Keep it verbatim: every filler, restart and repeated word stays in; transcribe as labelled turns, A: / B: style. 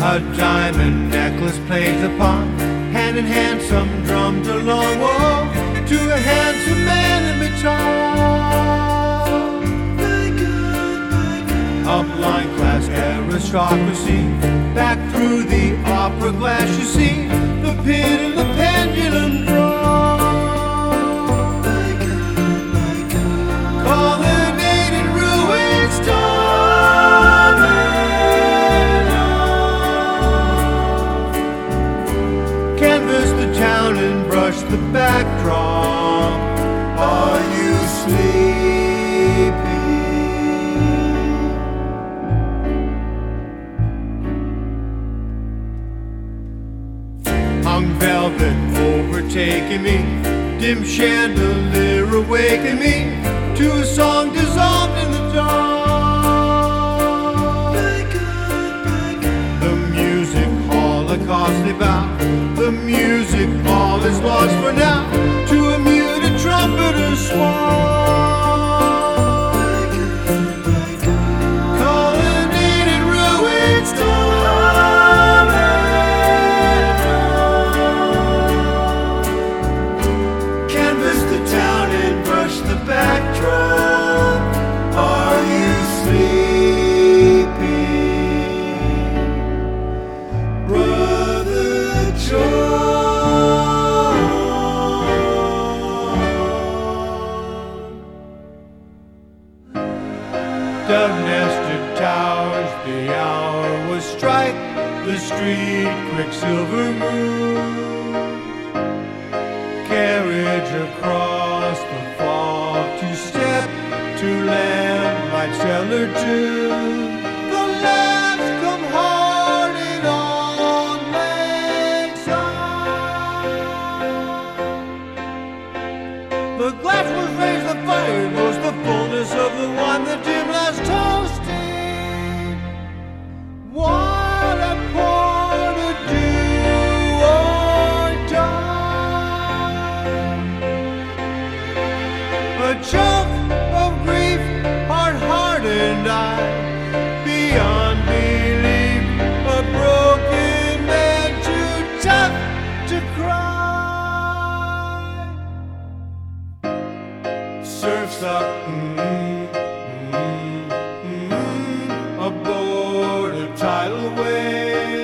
A: A diamond necklace plays upon, hand in hand some drums along, whoa, to a handsome man in baton. Up line class aristocracy, back through the opera glass you see the pin and the pendulum draw. Colonnaded ruins storming on. Canvas the town and brush the backdrop. Are you sleepy? Hung velvet overtaking me, dim chandelier awaken me to a song dissolved in the dark. The music holocaust they bow, the music all is lost for now, to a muted trumpeter swan. Colonnaded ruins storming on. Canvas the town and brush the backdrop. Are you sleepy, Brother John? Dove-nested towers, the hour was strike, the street quicksilver moves. Carriage across the fog to step to lamplight cellar tune. The lamps come harding on lakeside. The glass was raised, the fire was the fullness of the wine, the dim last toasting. What a pour to do or die. A choke of grief, hard-hardened eye, beyond belief, a broken man too tough to cry. Surfs up, mm, mm, mm, aboard a tidal wave.